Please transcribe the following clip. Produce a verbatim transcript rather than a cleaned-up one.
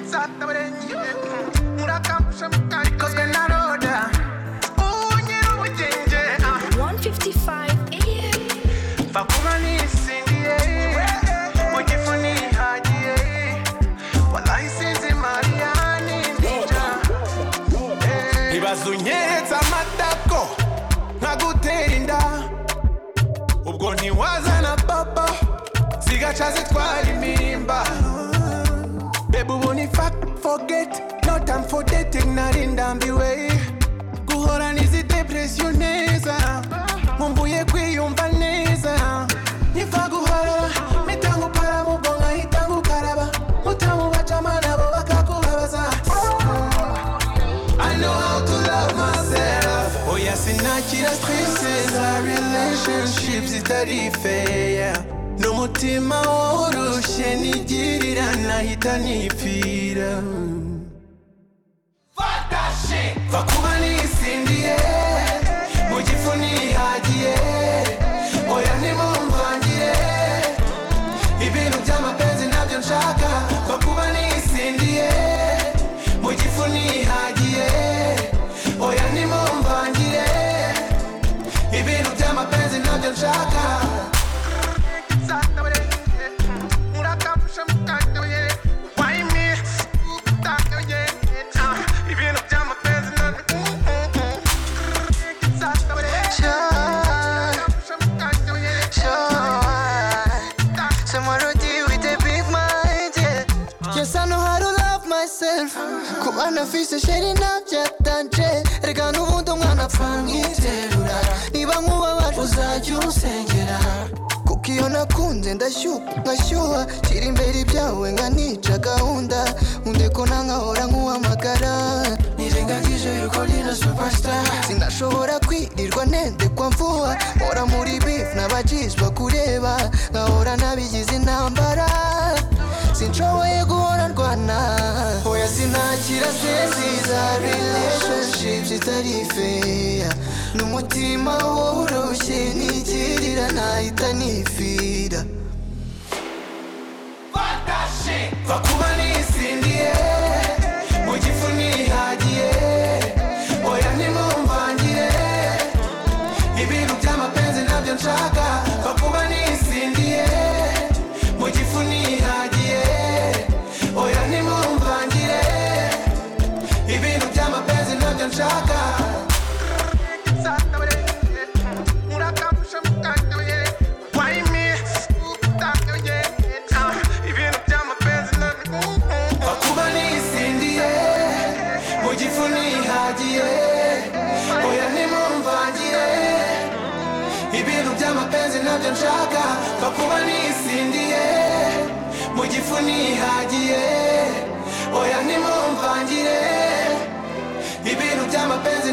one fifty-five A M. Fakumani sindie, mujifuni hajie, wallahi sinzi mariani ninja. Ibazunyeza matako, nkaguterinda, ubwo ntiwaza na papa, zigaca zitwara imimba. Baby won't forget, no time for dating, narindambiwe. Guhora nizi depressioneza, mumbuye kwiyumva neza. Nifa guhora, mitangu para mubonga hitangu karaba. Mutamu bacama nabo bakakubabaza. I know how to love myself. Oya sinakira stresses, our relationships zitari fair. N'umutima woroshe nigirira nahita nipfira. Fuck that shit. Fakuba nisindiye, mujifuni hagiye. Oya nimumvangire, ibintu by'amapenzi nabyo nshaka. Fakuba nisindiye, mujifuni hagiye. Oya nimumvangire, ibintu by'amapenzi nabyo nshaka. Yes, I know how to love myself. Kubana fise sheri nabyatanje. Reka n'ubundi umwana apfa nkiterura. Niba nkubabaje uzajya usengera. Kuko iyo nakunze ndashyuka ngashyuha. Shira imbere ibyawe nkanica gahunda. Nkunde ko nankahora nkuhamagara. Nirengagije yuko ndi na superstar. Sinashobora kwirirwa ntendekwa mvuha. Mpora muri beef n'abajizwa kureba. Nkahora nabigize intambara. Sinshoboye guhora ndwana. Oya sinakira stress za relationships zitari fair. N'umutima woroshye nigirira nahita nipfira. Fuck that shit. Fakuba nisindiye, mujifuni hagiye. Oya nimumvangire, ibintu by'amapenzi nabyo nshaka. Fakuba nisindiye, mujifuni hagiye. Oya nimumvangire, ibintu by'amapenzi nabyo nshaka. Fakuba nisindiye, mujifuni hagiye. Oya nimumvangire, ibintu by'amapenzi nabyo nshaka. Fakuba nisindiye, mujifuni hagiye. Oya nimumvangire, ibintu by'amapenzi